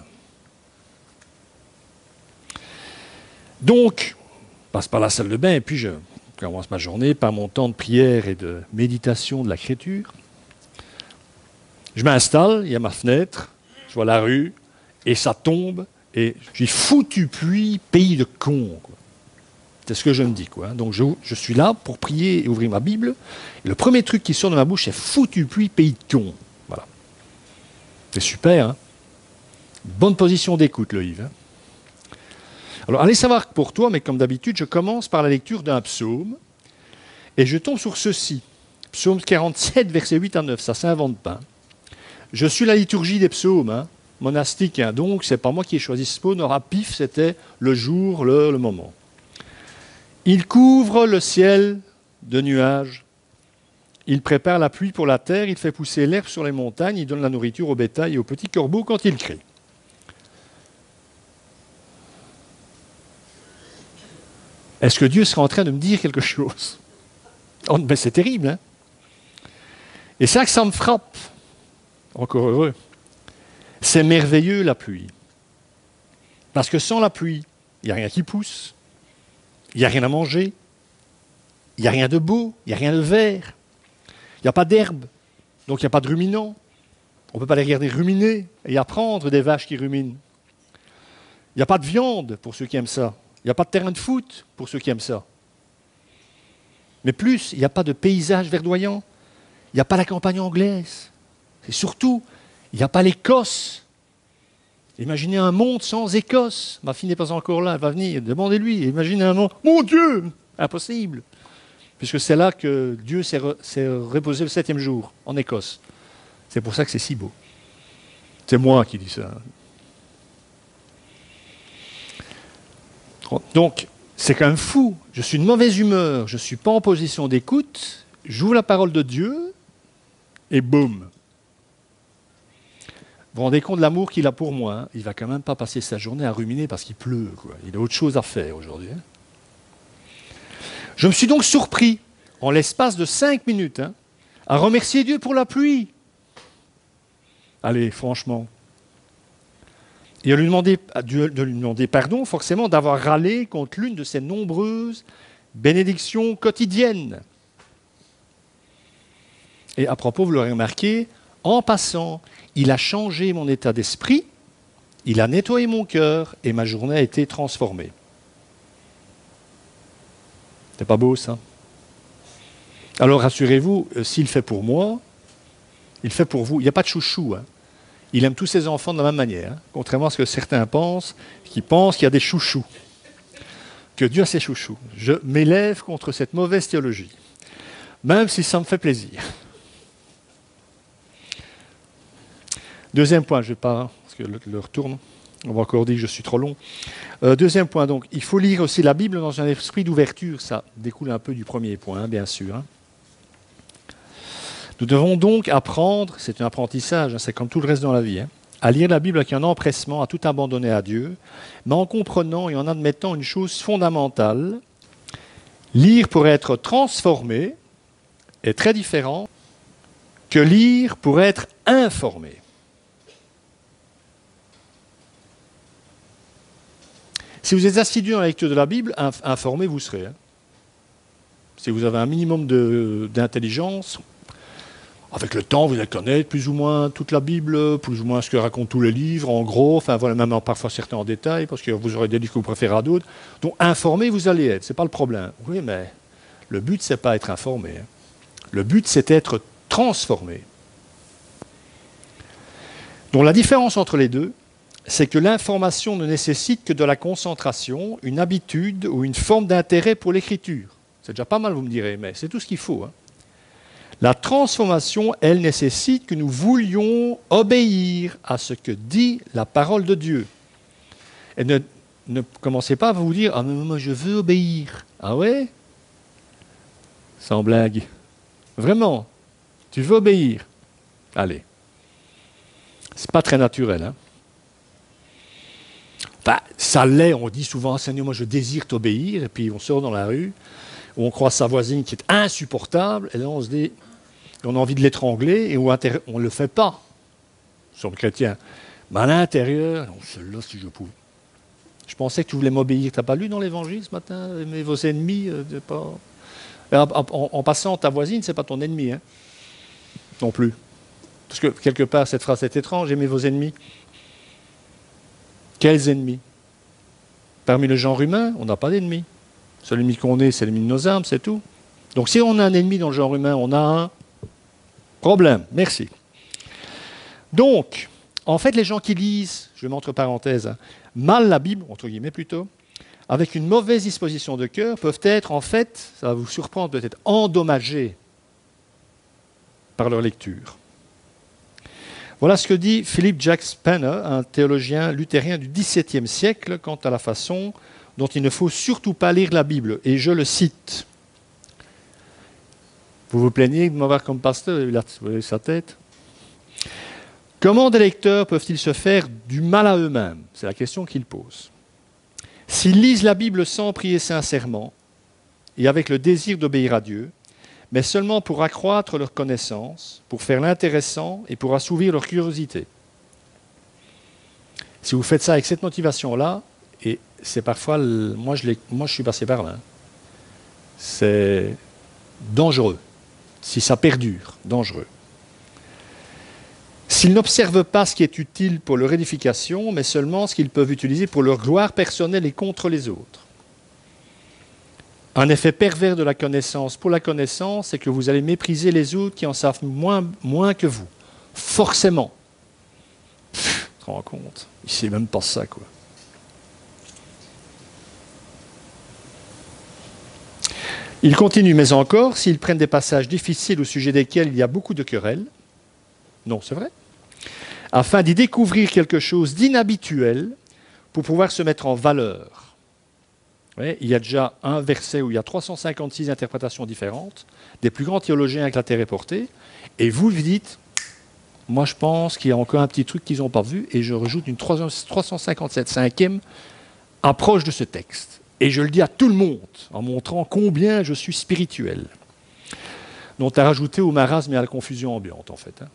A: Donc, je passe par la salle de bain et puis je commence ma journée par mon temps de prière et de méditation de l'Écriture. Je m'installe, il y a ma fenêtre, je vois la rue, et ça tombe, et j'ai foutu pluie, pays de cons. Quoi. C'est ce que je me dis. Quoi. Donc je, je suis là pour prier et ouvrir ma Bible, et le premier truc qui sort de ma bouche, c'est foutu pluie, pays de cons. Voilà. C'est super, hein? Bonne position d'écoute, le Yves. Hein? Alors, allez savoir que pour toi, mais comme d'habitude, je commence par la lecture d'un psaume et je tombe sur ceci. Psaume quarante-sept, versets huit à neuf, ça ne s'invente pas. Je suis la liturgie des psaumes, hein, monastique, hein, donc ce n'est pas moi qui ai choisi ce psaume, à pif, c'était le jour, le, le moment. Il couvre le ciel de nuages, il prépare la pluie pour la terre, il fait pousser l'herbe sur les montagnes, il donne la nourriture au bétail et aux petits corbeaux quand il crie. Est-ce que Dieu serait en train de me dire quelque chose? Oh, ben c'est terrible, hein? Et c'est là que ça me frappe. Encore heureux. C'est merveilleux, la pluie. Parce que sans la pluie, il n'y a rien qui pousse, il n'y a rien à manger, il n'y a rien de beau, il n'y a rien de vert, il n'y a pas d'herbe, donc il n'y a pas de ruminants. On ne peut pas les regarder ruminer et apprendre des vaches qui ruminent. Il n'y a pas de viande pour ceux qui aiment ça. Il n'y a pas de terrain de foot pour ceux qui aiment ça. Mais plus, il n'y a pas de paysage verdoyant. Il n'y a pas la campagne anglaise. Et surtout, Il n'y a pas l'Écosse. Imaginez un monde sans Écosse. Ma fille n'est pas encore là, elle va venir, demandez-lui. Imaginez un monde, mon Dieu, impossible. Puisque c'est là que Dieu s'est, re, s'est reposé le septième jour, en Écosse. C'est pour ça que c'est si beau. C'est moi qui dis ça. Donc, c'est quand même fou. Je suis de mauvaise humeur, je ne suis pas en position d'écoute, j'ouvre la parole de Dieu, et boum. Vous vous rendez compte de l'amour qu'il a pour moi, hein? Il ne va quand même pas passer sa journée à ruminer parce qu'il pleut, quoi. Il a autre chose à faire aujourd'hui. Hein? Je me suis donc surpris, en l'espace de cinq minutes, hein, à remercier Dieu pour la pluie. Allez, franchement. Et à lui demander, à Dieu, de lui demander pardon, forcément, d'avoir râlé contre l'une de ses nombreuses bénédictions quotidiennes. Et à propos, vous l'aurez remarqué, en passant, il a changé mon état d'esprit, il a nettoyé mon cœur et ma journée a été transformée. C'est pas beau, ça? Alors, rassurez-vous, s'il fait pour moi, il fait pour vous. Il n'y a pas de chouchou. Hein. Il aime tous ses enfants de la même manière, hein, contrairement à ce que certains pensent, qui pensent qu'il y a des chouchous. Que Dieu a ses chouchous. Je m'élève contre cette mauvaise théologie, même si ça me fait plaisir. Deuxième point, je ne vais pas, parce que l'heure tourne, on va encore dire que je suis trop long. Euh, deuxième point, donc, il faut lire aussi la Bible dans un esprit d'ouverture. Ça découle un peu du premier point, hein, bien sûr. Hein. Nous devons donc apprendre, c'est un apprentissage, hein, c'est comme tout le reste dans la vie, hein, à lire la Bible avec un empressement, à tout abandonner à Dieu, mais en comprenant et en admettant une chose fondamentale. Lire pour être transformé est très différent que lire pour être informé. Si vous êtes assidu dans la lecture de la Bible, informé vous serez. Hein. Si vous avez un minimum de, d'intelligence, avec le temps, vous allez connaître plus ou moins toute la Bible, plus ou moins ce que racontent tous les livres, en gros, enfin voilà, même parfois certains en détail, parce que vous aurez des livres que vous préférez à d'autres. Donc informé, vous allez être, ce n'est pas le problème. Oui, mais le but, ce n'est pas être informé. Hein. Le but, c'est être transformé. Donc la différence entre les deux, c'est que l'information ne nécessite que de la concentration, une habitude ou une forme d'intérêt pour l'écriture. C'est déjà pas mal, vous me direz, mais c'est tout ce qu'il faut. Hein. La transformation, elle, nécessite que nous voulions obéir à ce que dit la parole de Dieu. Et ne, ne commencez pas à vous dire « Ah, mais moi, je veux obéir. » Ah ouais? Sans blague. Vraiment, tu veux obéir? Allez. C'est pas très naturel, hein? Enfin, ça l'est, on dit souvent, Seigneur, moi je désire t'obéir, et puis on sort dans la rue, où on croise sa voisine qui est insupportable, et là on se dit, on a envie de l'étrangler, et on ne le fait pas. Nous sommes chrétiens. Mais à l'intérieur, non, celle-là, si je pouvais. Je pensais que tu voulais m'obéir. Tu n'as pas lu dans l'Évangile ce matin, aimez vos ennemis, euh, pas... en, en, en passant, ta voisine, ce n'est pas ton ennemi, hein, non plus. Parce que quelque part, cette phrase est étrange, aimez vos ennemis. Quels ennemis? Parmi le genre humain, on n'a pas d'ennemis. Le seul ennemi qu'on ait, c'est l'ennemi de nos âmes, c'est tout. Donc si on a un ennemi dans le genre humain, on a un problème. Merci. Donc, en fait, les gens qui lisent, je mets entre parenthèses, hein, mal la Bible, entre guillemets plutôt, avec une mauvaise disposition de cœur, peuvent être, en fait, ça va vous surprendre peut-être, endommagés par leur lecture. Voilà ce que dit Philip Jack Spener, un théologien luthérien du dix-septième siècle, quant à la façon dont il ne faut surtout pas lire la Bible. Et je le cite. Vous vous plaignez de m'avoir comme pasteur, il a sa tête. Comment des lecteurs peuvent-ils se faire du mal à eux-mêmes? C'est la question qu'il pose. S'ils lisent la Bible sans prier sincèrement et avec le désir d'obéir à Dieu, mais seulement pour accroître leur connaissance, pour faire l'intéressant et pour assouvir leur curiosité. Si vous faites ça avec cette motivation-là, et c'est parfois, le, moi, je moi je suis passé par là, c'est dangereux, si ça perdure, dangereux. S'ils n'observent pas ce qui est utile pour leur édification, mais seulement ce qu'ils peuvent utiliser pour leur gloire personnelle et contre les autres. Un effet pervers de la connaissance pour la connaissance, c'est que vous allez mépriser les autres qui en savent moins, moins que vous. Forcément. te rends compte? Il ne sait même pas ça, quoi. Il continue, mais encore, s'ils prennent des passages difficiles au sujet desquels il y a beaucoup de querelles, non, c'est vrai, afin d'y découvrir quelque chose d'inhabituel pour pouvoir se mettre en valeur. Ouais, il y a déjà un verset où il y a trois cent cinquante-six interprétations différentes, des plus grands théologiens avec la terre est portée, et vous vous dites, moi je pense qu'il y a encore un petit truc qu'ils n'ont pas vu, et je rajoute une trois cent cinquante-sept cinquième approche de ce texte. Et je le dis à tout le monde, en montrant combien je suis spirituel. Donc à rajouter au marasme et à la confusion ambiante, en fait.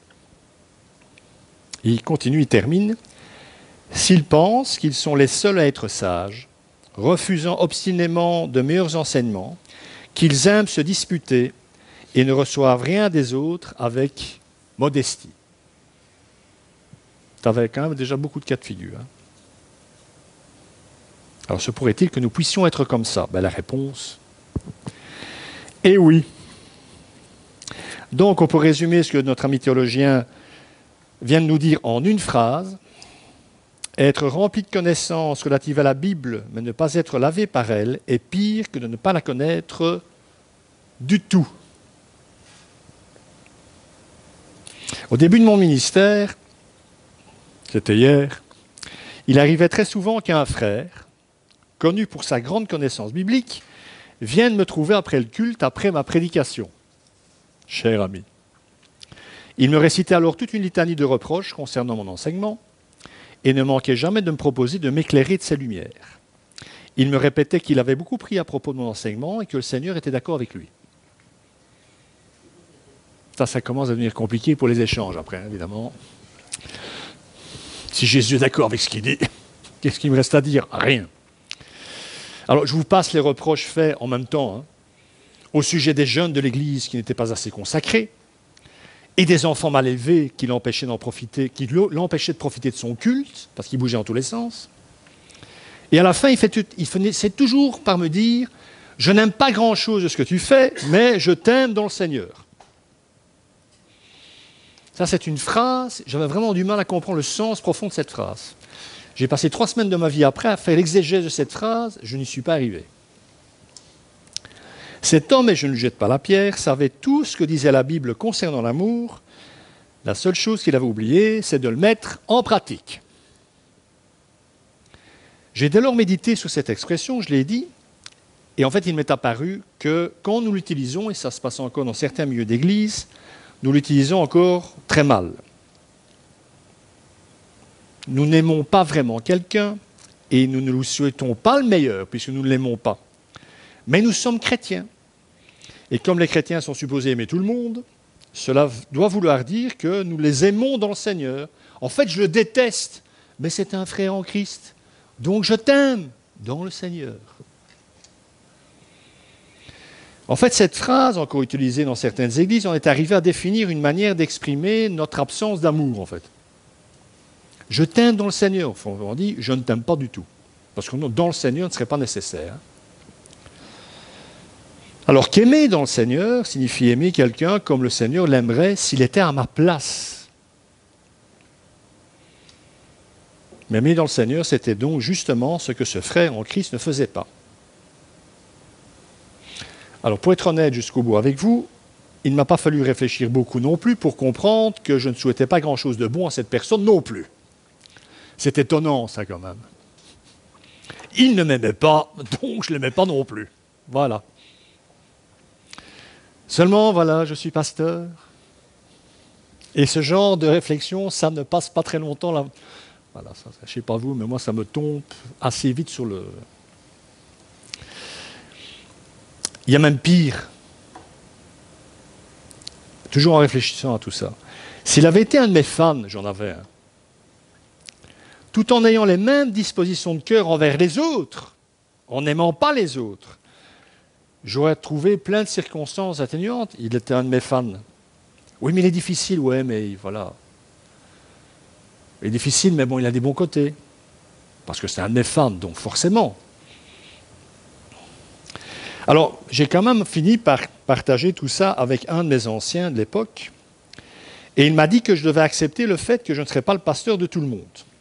A: Et il continue, il termine. S'ils pensent qu'ils sont les seuls à être sages, refusant obstinément de meilleurs enseignements, qu'ils aiment se disputer et ne reçoivent rien des autres avec modestie. Tu avais quand même déjà beaucoup de cas de figure. Hein. Alors, se pourrait-il que nous puissions être comme ça? Ben, la réponse est oui. Donc, on peut résumer ce que notre ami théologien vient de nous dire en une phrase. Être rempli de connaissances relatives à la Bible, mais ne pas être lavé par elle, est pire que de ne pas la connaître du tout. Au début de mon ministère, c'était hier, il arrivait très souvent qu'un frère, connu pour sa grande connaissance biblique, vienne me trouver après le culte, après ma prédication. Cher ami. Il me récitait alors toute une litanie de reproches concernant mon enseignement et ne manquait jamais de me proposer de m'éclairer de ses lumières. Il me répétait qu'il avait beaucoup pris à propos de mon enseignement et que le Seigneur était d'accord avec lui. Ça, ça commence à devenir compliqué pour les échanges après, évidemment. Si Jésus est d'accord avec ce qu'il dit, qu'est-ce qu'il me reste à dire? Rien. Alors, je vous passe les reproches faits en même temps, hein, au sujet des jeunes de l'Église qui n'étaient pas assez consacrés, et des enfants mal élevés qui l'empêchaient d'en profiter, qui l'empêchaient de profiter de son culte, parce qu'il bougeait en tous les sens. Et à la fin, il, fait, il finissait toujours par me dire « Je n'aime pas grand-chose de ce que tu fais, mais je t'aime dans le Seigneur. » Ça, c'est une phrase, j'avais vraiment du mal à comprendre le sens profond de cette phrase. J'ai passé trois semaines de ma vie après à faire l'exégèse de cette phrase, je n'y suis pas arrivé. Cet homme, et je ne lui jette pas la pierre, savait tout ce que disait la Bible concernant l'amour. La seule chose qu'il avait oubliée, c'est de le mettre en pratique. J'ai dès lors médité sur cette expression, je l'ai dit, et en fait, il m'est apparu que quand nous l'utilisons, et ça se passe encore dans certains milieux d'église, nous l'utilisons encore très mal. Nous n'aimons pas vraiment quelqu'un et nous ne lui souhaitons pas le meilleur puisque nous ne l'aimons pas. Mais nous sommes chrétiens. Et comme les chrétiens sont supposés aimer tout le monde, cela doit vouloir dire que nous les aimons dans le Seigneur. En fait, je le déteste, mais c'est un frère en Christ. Donc je t'aime dans le Seigneur. En fait, cette phrase, encore utilisée dans certaines églises, on est arrivé à définir une manière d'exprimer notre absence d'amour, en fait. Je t'aime dans le Seigneur. On dit, je ne t'aime pas du tout. Parce que dans le Seigneur ne serait pas nécessaire. Alors qu'aimer dans le Seigneur signifie aimer quelqu'un comme le Seigneur l'aimerait s'il était à ma place. Mais aimer dans le Seigneur, c'était donc justement ce que ce frère en Christ ne faisait pas. Alors pour être honnête jusqu'au bout avec vous, il ne m'a pas fallu réfléchir beaucoup non plus pour comprendre que je ne souhaitais pas grand-chose de bon à cette personne non plus. C'est étonnant, ça, quand même. Il ne m'aimait pas, donc je ne l'aimais pas non plus. Voilà. Seulement, voilà, je suis pasteur. Et ce genre de réflexion, ça ne passe pas très longtemps. Là. Voilà, ça, je ne sais pas vous, mais moi, ça me tombe assez vite sur le... Il y a même pire. Toujours en réfléchissant à tout ça. S'il avait été un de mes fans, j'en avais un, tout en ayant les mêmes dispositions de cœur envers les autres, en n'aimant pas les autres, j'aurais trouvé plein de circonstances atténuantes. Il était un de mes fans. Oui, mais il est difficile, ouais, mais voilà. Il est difficile, mais bon, il a des bons côtés. Parce que c'est un de mes fans, donc forcément. Alors, j'ai quand même fini par partager tout ça avec un de mes anciens de l'époque. Et il m'a dit que je devais accepter le fait que je ne serais pas le pasteur de tout le monde.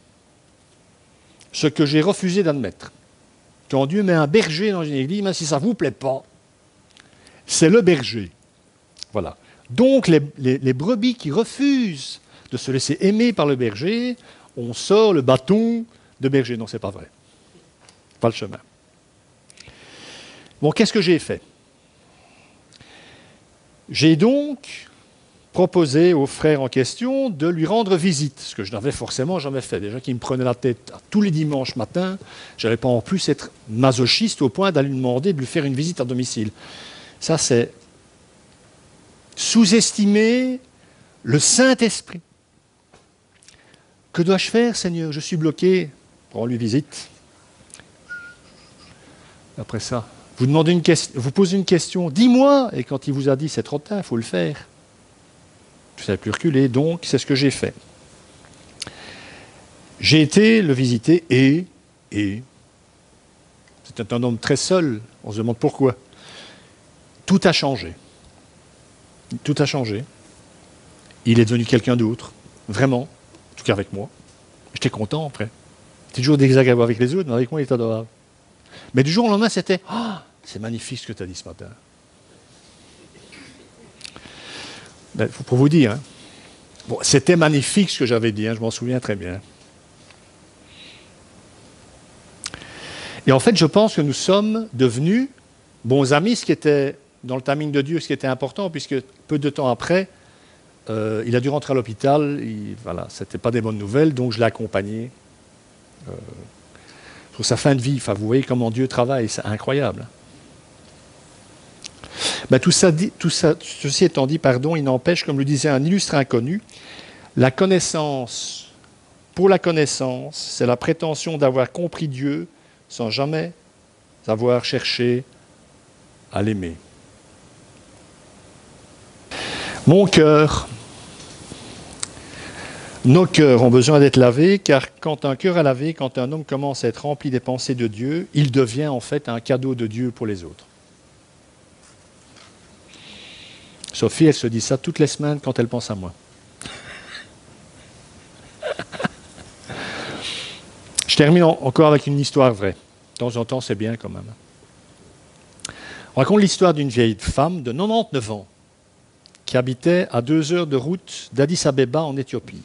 A: Ce que j'ai refusé d'admettre. Quand Dieu met un berger dans une église, même si ça ne vous plaît pas, c'est le berger. Voilà. Donc les, les, les brebis qui refusent de se laisser aimer par le berger, on sort le bâton de berger. Non, ce n'est pas vrai. Pas le chemin. Bon, qu'est-ce que j'ai fait? J'ai donc proposé au frère en question de lui rendre visite, ce que je n'avais forcément jamais fait. Déjà qu'il me prenait la tête tous les dimanches matins, je n'allais pas en plus être masochiste au point d'aller lui demander de lui faire une visite à domicile. Ça, c'est sous-estimer le Saint-Esprit. Que dois-je faire, Seigneur? Je suis bloqué. Rends-lui visite. Après ça, vous demandez une question, vous posez une question, dis-moi, et quand il vous a dit c'est trop tard, il faut le faire. Je ne savais plus reculer, donc c'est ce que j'ai fait. J'ai été le visiter et, et, c'était un homme très seul, on se demande pourquoi. Tout a changé. Tout a changé. Il est devenu quelqu'un d'autre, vraiment, en tout cas avec moi. J'étais content après. C'est toujours désagréable avec les autres, mais avec moi il est adorable. Mais du jour au lendemain, c'était « Ah, oh, c'est magnifique ce que tu as dit ce matin. » Ben, pour vous dire, hein. Bon, c'était magnifique ce que j'avais dit, hein, je m'en souviens très bien. Et en fait, je pense que nous sommes devenus bons amis, ce qui était, dans le timing de Dieu, ce qui était important, puisque peu de temps après, euh, il a dû rentrer à l'hôpital, il, voilà, ce n'était pas des bonnes nouvelles, donc je l'ai accompagné. Euh, pour sa fin de vie, enfin, vous voyez comment Dieu travaille, c'est incroyable. Ben, tout ça, tout ça, ceci étant dit, pardon, il n'empêche, comme le disait un illustre inconnu, la connaissance, pour la connaissance, c'est la prétention d'avoir compris Dieu sans jamais avoir cherché à l'aimer. Mon cœur, nos cœurs ont besoin d'être lavés, car quand un cœur est lavé, quand un homme commence à être rempli des pensées de Dieu, il devient en fait un cadeau de Dieu pour les autres. Sophie, elle se dit ça toutes les semaines quand elle pense à moi. Je termine encore avec une histoire vraie. De temps en temps, c'est bien quand même. On raconte l'histoire d'une vieille femme de quatre-vingt-dix-neuf ans qui habitait à deux heures de route d'Addis Abeba en Éthiopie.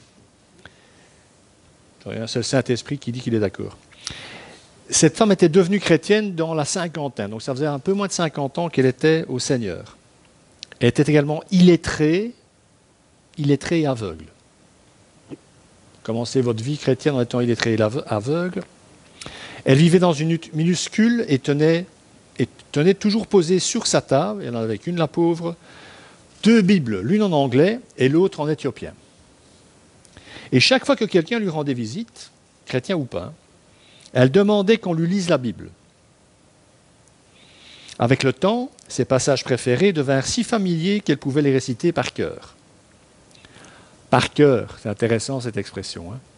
A: C'est le Saint-Esprit qui dit qu'il est d'accord. Cette femme était devenue chrétienne dans la cinquantaine, donc ça faisait un peu moins de cinquante ans qu'elle était au Seigneur. Elle était également illettrée, illettrée et aveugle. Commencez votre vie chrétienne en étant illettrée et aveugle. Elle vivait dans une hutte minuscule et tenait, et tenait toujours posée sur sa table, elle n'en avait qu'une, la pauvre, deux Bibles, l'une en anglais et l'autre en éthiopien. Et chaque fois que quelqu'un lui rendait visite, chrétien ou pas, elle demandait qu'on lui lise la Bible. Avec le temps, ses passages préférés devinrent si familiers qu'elle pouvait les réciter par cœur. Par cœur, c'est intéressant cette expression. Hein.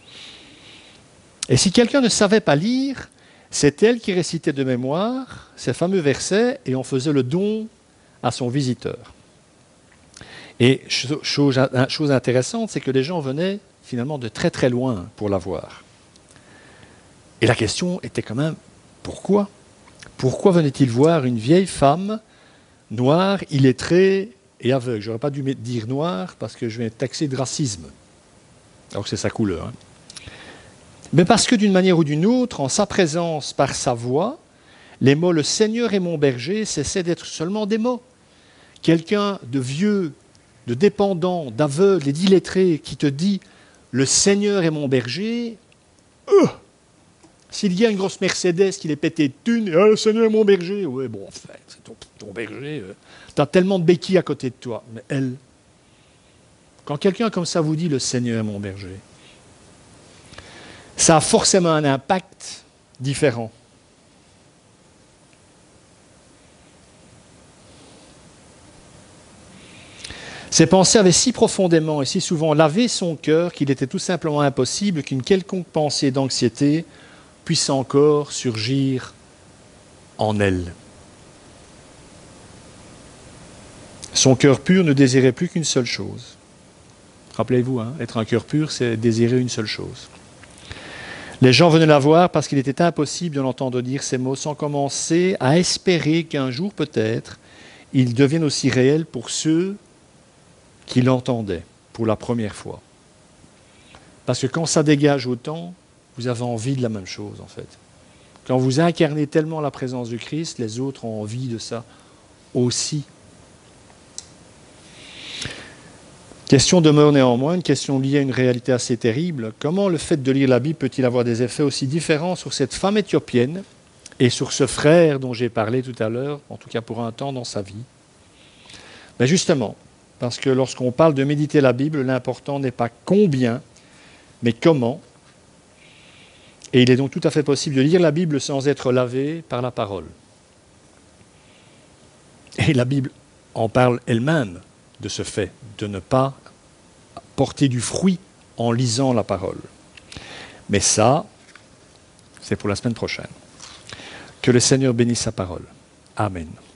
A: Et si quelqu'un ne savait pas lire, c'est elle qui récitait de mémoire ces fameux versets et on faisait le don à son visiteur. Et chose, chose intéressante, c'est que les gens venaient finalement de très très loin pour la voir. Et la question était quand même, pourquoi ? Pourquoi venait-il voir une vieille femme noire, illettrée et aveugle? J'aurais pas dû dire noire parce que je vais être taxé de racisme. Alors que c'est sa couleur. Hein. Mais parce que d'une manière ou d'une autre, en sa présence, par sa voix, les mots « le Seigneur est mon berger » cessaient d'être seulement des mots. Quelqu'un de vieux, de dépendant, d'aveugle et d'illettré qui te dit « le Seigneur est mon berger euh, », s'il y a une grosse Mercedes qui l'est pété de thunes, ah, le Seigneur est mon berger. Oui, bon, enfin, c'est ton, ton berger. Euh. Tu as tellement de béquilles à côté de toi. Mais elle, quand quelqu'un comme ça vous dit le Seigneur est mon berger, ça a forcément un impact différent. Ces pensées avaient si profondément et si souvent lavé son cœur qu'il était tout simplement impossible qu'une quelconque pensée d'anxiété puisse encore surgir en elle. Son cœur pur ne désirait plus qu'une seule chose, Rappelez-vous, hein, être un cœur pur, c'est désirer une seule chose. Les gens venaient la voir parce qu'il était impossible de l'entendre dire ces mots sans commencer à espérer qu'un jour peut-être, ils deviennent aussi réels pour ceux qui l'entendaient pour la première fois. Parce que quand ça dégage autant, vous avez envie de la même chose en fait. Quand vous incarnez tellement la présence du Christ, les autres ont envie de ça aussi. Question demeure néanmoins, une question liée à une réalité assez terrible. Comment le fait de lire la Bible peut-il avoir des effets aussi différents sur cette femme éthiopienne et sur ce frère dont j'ai parlé tout à l'heure, en tout cas pour un temps dans sa vie? Ben justement, parce que lorsqu'on parle de méditer la Bible, l'important n'est pas combien, mais comment. Et il est donc tout à fait possible de lire la Bible sans être lavé par la parole. Et la Bible en parle elle-même de ce fait, de ne pas porter du fruit en lisant la parole. Mais ça, c'est pour la semaine prochaine. Que le Seigneur bénisse sa parole. Amen.